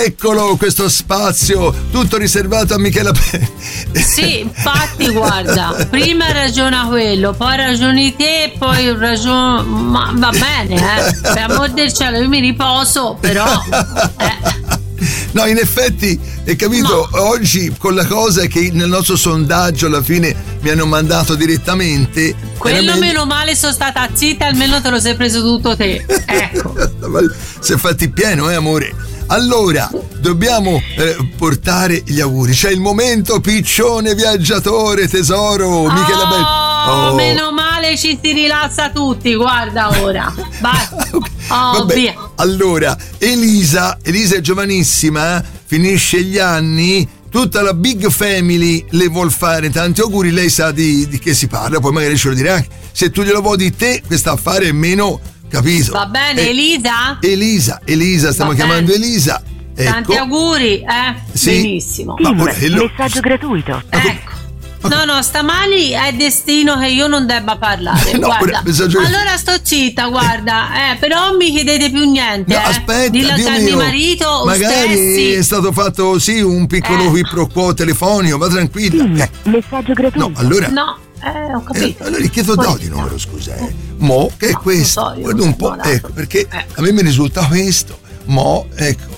Eccolo questo spazio tutto riservato a Michela Sì, infatti guarda, prima ragiona quello, poi ragioni te, poi ma va bene, per amor del cielo, io mi riposo, però No, in effetti, hai capito, no. Oggi con la cosa che nel nostro sondaggio alla fine mi hanno mandato direttamente. Quello meno male sono stata zitta, almeno te lo sei preso tutto te. Ecco. Si è fatti pieno, amore. Allora, dobbiamo portare gli auguri. C'è il momento piccione viaggiatore, tesoro, Michela Belli. Meno male ci si rilassa tutti, guarda ora. Vai. Vabbè, via. Allora, Elisa è giovanissima, finisce gli anni, tutta la big family le vuol fare tanti auguri, lei sa di che si parla, poi magari ce lo dirà anche. Se tu glielo vuoi di te, questo affare è meno, capito? Va bene, Elisa? Elisa, stiamo chiamando Elisa. Ecco. Tanti auguri, Sì. Benissimo. Messaggio gratuito. Ecco. No, stamani è destino che io non debba parlare. No, guarda. Allora sto zitta, guarda. Però non mi chiedete più niente. No, aspetta, dillo a mio marito. Magari stessi. è stato fatto un piccolo qui pro quo telefonico, va tranquilla. Messaggio gratuito. No, allora. No, ho capito. Allora gli chiedo di numero, scusa. Mo, che è questo? Guarda un po', ecco, perché a me mi risulta questo. Mo, ecco.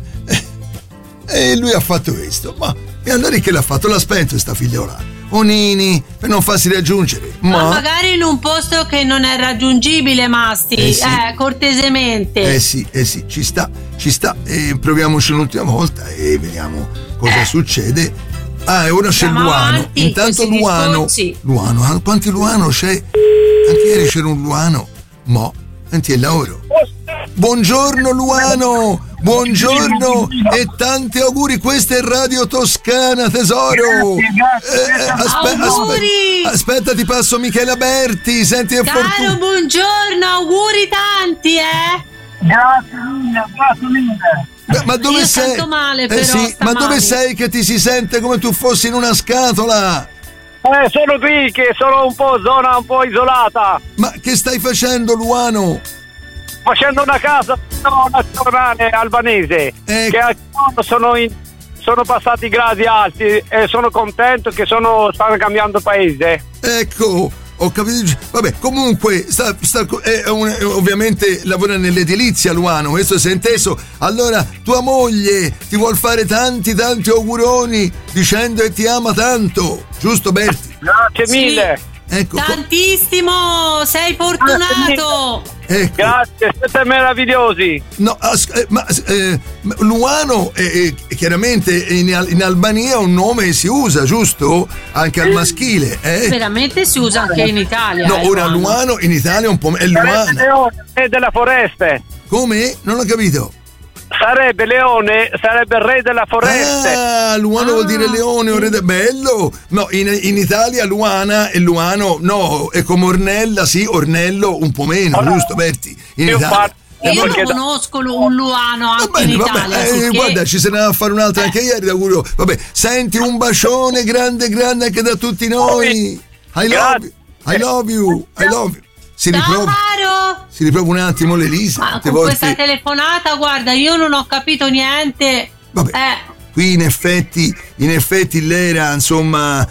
E lui ha fatto questo. Ma e allora che l'ha fatto? L'ha spento sta figliola. Nini, per non farsi raggiungere. Ma magari in un posto che non è raggiungibile, Masti. Sì. Cortesemente. Sì, ci sta. Proviamoci un'ultima volta e vediamo cosa succede. E ora c'è Luano. Intanto Luano, quanti Luano c'è? Anche ieri c'era un Luano. Senti, è lavoro. Buongiorno Luano, buongiorno e tanti auguri, questa è Radio Toscana, tesoro. Aspetta, ti passo Michela Berti, senti, Caro, buongiorno, auguri tanti, Grazie mille. Ma dove io sei? Sento male, però, Ma dove sei che ti si sente come tu fossi in una scatola? Sono qui, che sono zona un po' isolata. Ma che stai facendo, Luano? Facendo una casa nazionale albanese, che sono passati gradi alti e sono contento che stanno cambiando paese. Ecco, ho capito. Vabbè, comunque ovviamente lavora nell'edilizia, Luano, questo si è inteso. Allora tua moglie ti vuol fare tanti auguroni dicendo che ti ama tanto, giusto Berti? Grazie mille. Ecco, tantissimo, sei fortunato. Ecco. Grazie, siete meravigliosi. No, Luano chiaramente in Albania un nome si usa, giusto? Anche al maschile, Veramente si usa anche in Italia. No, ora Luano in Italia un po' è Luana. Re della foresta. Come? Non ho capito. Sarebbe leone, sarebbe re della foresta. Luano vuol dire leone, un re bello. No, in Italia Luana e Luano, no, è come Ornella, sì, Ornello un po' meno, giusto Berti? In Italia. Io non conosco un Luano anche in Italia. Guarda, ci se ne va a fare un'altra anche ieri, auguro. Vabbè, senti un bacione grande anche da tutti noi. I love you. Si riprova un attimo l'Elisa. Ma con questa telefonata, guarda, io non ho capito niente. Vabbè, qui in effetti lei era, insomma,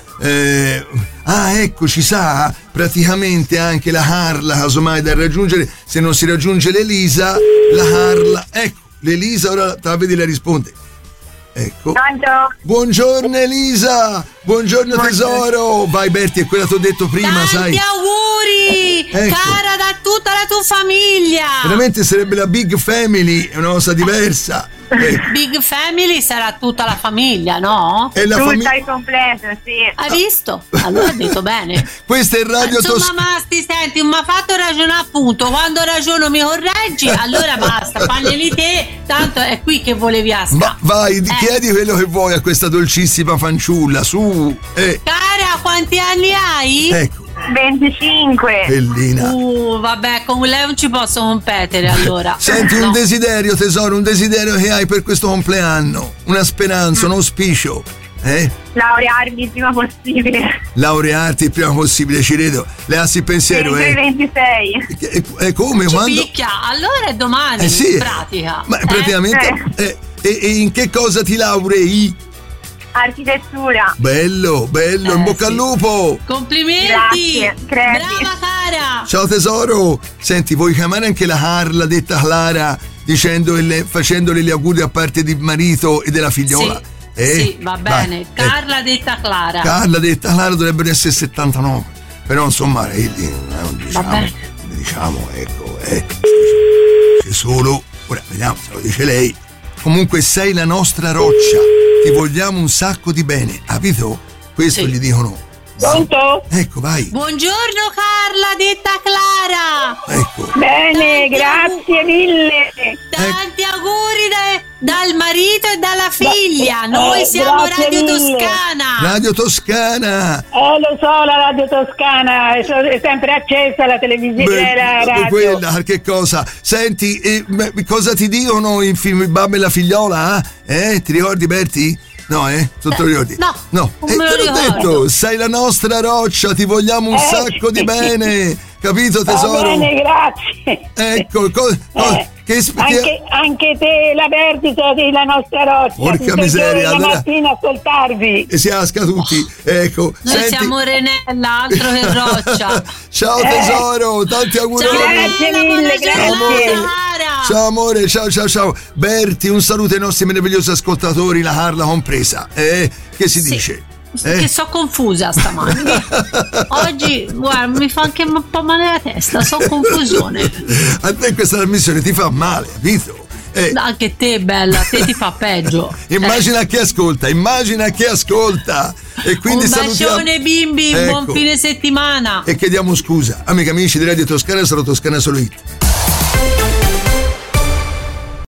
ecco, ci sa praticamente anche la Harla, casomai da raggiungere, se non si raggiunge l'Elisa, la Harla, ecco, l'Elisa ora te la vedi, le risponde. Ecco. Buongiorno Elisa, buongiorno tesoro. Vai Berti, è quella che ti ho detto prima, tanti sai. Auguri, ecco. Cara, da tutta la tua famiglia. Veramente sarebbe la big family, è una cosa diversa. Big family sarà tutta la famiglia, no? È la tutta il completo, sì. Hai visto? Allora hai detto bene. Questa è Radio Toscana. Insomma, Masti, senti, mi ha fatto ragionare appunto. Quando ragiono mi correggi, allora basta, faglieli te, tanto è qui che volevi asca. Ma vai, chiedi quello che vuoi a questa dolcissima fanciulla, su. Cara, quanti anni hai? Ecco. 25. Bellina. Vabbè, con lei non ci posso competere allora. Senti, un desiderio, tesoro, un desiderio che hai per questo compleanno, una speranza, un auspicio, Laurearmi il prima possibile. Laurearti il prima possibile, ci credo. Le assi il pensiero, 26. Come? Ci Quando? picchia, allora è domani, sì. in pratica. Ma praticamente E in che cosa ti laurei? Architettura. Bello, in bocca al lupo. Complimenti. Grazie. Brava cara. Ciao tesoro. Senti, vuoi chiamare anche la Carla detta Clara facendole gli auguri a parte di marito e della figliola? Sì, va bene. Vai. Carla detta Clara. Carla detta Clara dovrebbero essere 79. Però insomma, diciamo, ecco, c'è solo. Ora vediamo se lo dice lei. Comunque sei la nostra roccia. Ti vogliamo un sacco di bene, capito? Questo gli dicono. Pronto? Ecco, vai. Buongiorno Carla, detta Clara. Ecco. Bene, grazie mille. Tanti auguri dal marito e dalla figlia. Noi siamo Radio mille. Toscana. Radio Toscana. Lo so, la Radio Toscana è sempre accesa, la televisione, la radio. Quella, che cosa? Senti, cosa ti dicono in film Il babbo e la figliola? Ti ricordi, Berti? No, Sotto lo ricordi? No. Non me lo detto, sei la nostra roccia, ti vogliamo un sacco di bene. Capito, tesoro? Va bene, grazie. Ecco, anche te, la Berti, sei la nostra roccia. Porca miseria, la allora mattina ascoltarvi. E si asca tutti, ecco. Noi siamo Renella, altro che roccia. Ciao tesoro, tanti auguri. Grazie mille, grazie. Ciao amore, ciao. Berti, un saluto ai nostri meravigliosi ascoltatori, la Carla compresa. Che si dice? Che so confusa stamani. Oggi, guarda, mi fa anche un po' male la testa, so confusione. A te questa trasmissione ti fa male, capito? Anche te, bella, te ti fa peggio. Immagina chi ascolta. E quindi un bacione bimbi, buon fine settimana. E chiediamo scusa, amici di Radio Toscana, sarò Toscana Solo Hit.